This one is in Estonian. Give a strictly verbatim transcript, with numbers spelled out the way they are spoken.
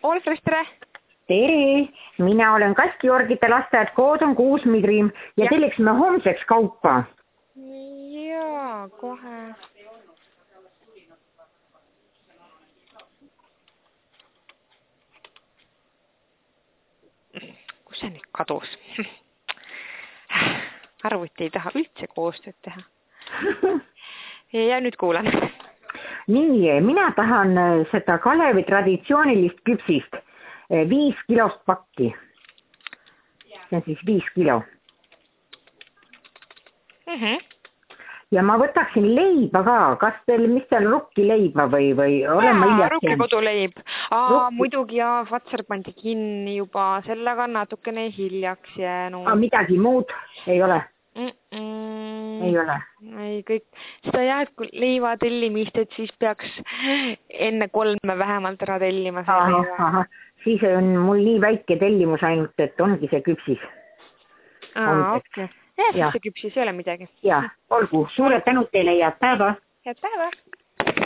Olfres, tere! Tere! Mina olen Kask-Georgite lasteaed, kood on kuus Midrim ja, ja. telliksime homseks kaupa. Jaa, kohe. Kus see nüüd kadus? Arvuti ei taha üldse koostööd teha. Ja nüüd kuulan. Nii, mina tahan seda Kalevi traditsioonilist küpsist. Viis kilost pakki. See on siis viis kilo. Mm -hmm. Ja ma võtaksin leiba ka. Kas teil, mis teil rukki leiba või, või olen ma Jaa, rukki koduleib. Aa, Rukki. muidugi ja Fatser pandi kinni juba. Sellega natukene hiljaks jäänud. Aa, midagi muud ei ole? Mm -mm. Ei ole. Ei, kõik. Seda jah, et kui leiva tellimist, et siis peaks enne kolme vähemalt ära tellima. Aha, aha. Siis on mul nii väike tellimus ainult, et ongi see küpsis. Aa, okei. Okay. Ja, siis see küpsis ei ole midagi. Ja, olgu. Suured tänud teile, head päeva. Head päeva.